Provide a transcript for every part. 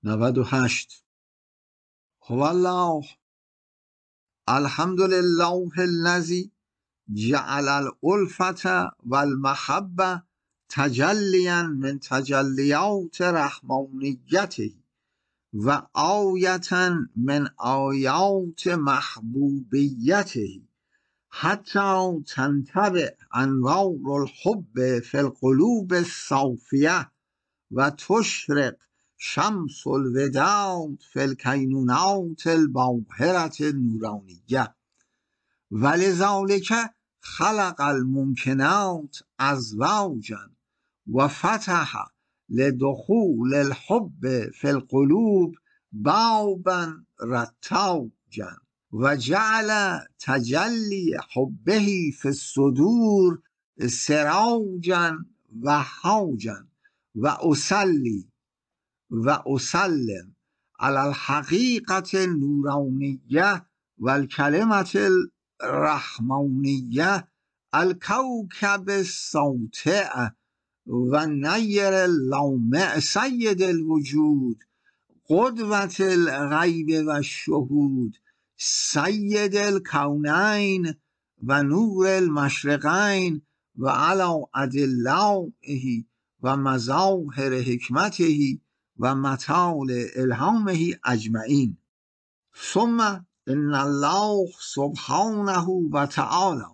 98. هو الله الحمد لله الذي جعل الألفة والمحبة تجليا من تجليات رحمانيته و آية من آيات محبوبيته حتى تنطبع أنوار الحب في القلوب الصافية و تشرق شمس الوداد في الكينونات الباهرة النورانية ولذلك خلق الممكنات أزواجا وفتح لدخول الحب في القلوب بابا رتاجا وجعل تجلي حبه في الصدور سراجا وهاجا وأصلي وأسلم على الحقيقة النورانية والكلمة الرحمانية الكوكب الساطع والنير اللامع سيد الوجود قدوة الغيب والشهود سيد الكونين ونور المشرقين وعلى أدلائه ومظاهر حكمته ومطال إلهامه أجمعين. ثم إن الله سبحانه وتعالى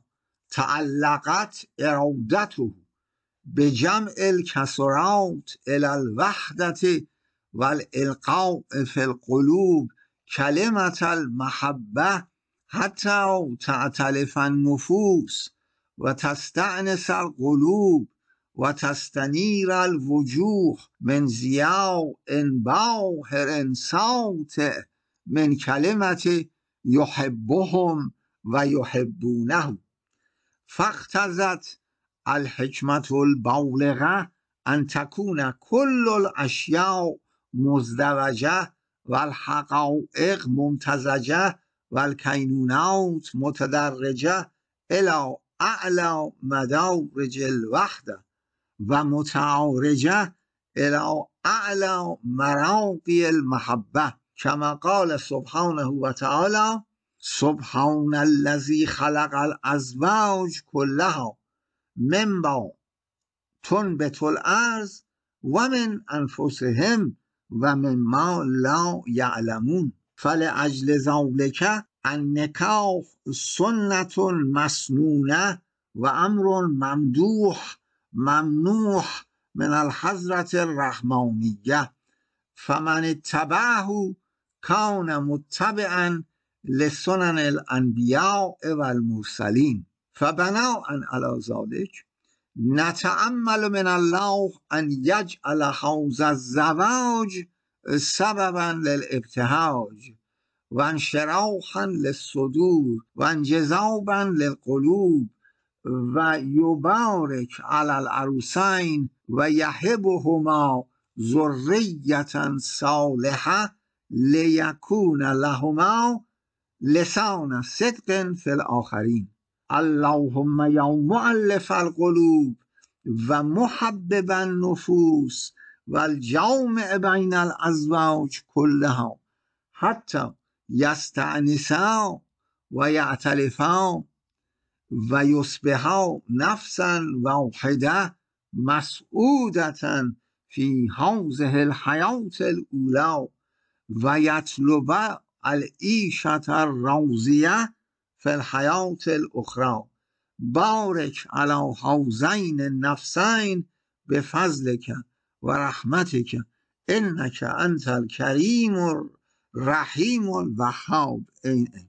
تعلقت إرادته بجمع الكسرات إلى الوحدة والإلقاء في القلوب كلمة المحبة حتى تعتلف النفوس وتستأنس القلوب وتستنير الوجوه من ضياء باهر ساطع من كلمة يحبهم ويحبونه. فاقتضت الحكمة البالغة أن تكون كل الأشياء مزدوجة والحقائق ممتزجة والكينونات متدرجة إلى أعلى مدارج الوحدة ومتعارجة إلى أعلى مراقي المحبة كما قال سبحانه وتعالى سبحان الذي خلق الأزواج كلها مما تنبت الأرض ومن أنفسهم ومما لا يعلمون. فلأجل ذلك النکاح سنة مسنونة وأمر ممدوح ممنوح من الحضرة الرحمانية فمن اتبعه كان متبعا لسنن الأنبياء والمرسلين. فبناء على ذلك نتأمل من الله أن يجعل هذا الزواج سببا للابتهاج وانشراحا للصدور وانجذابا للقلوب ويبارك على العروسين ويهبهما ذرية صالحة ليكون لهما لسان صدق في الآخرين. اللهم يا مؤلف القلوب ومحبب النفوس والجامع بين الأزواج كلها حتى يستأنسا ويعتلفا ويصبحا نفسا واحدة مسعودة في هذه الحياة الأولى ويطلب العيشة الراضية في الحياة الأخرى. بارك على هذين النفسين بفضلك ورحمتك إنك أنت الكريم الرحيم الوهاب.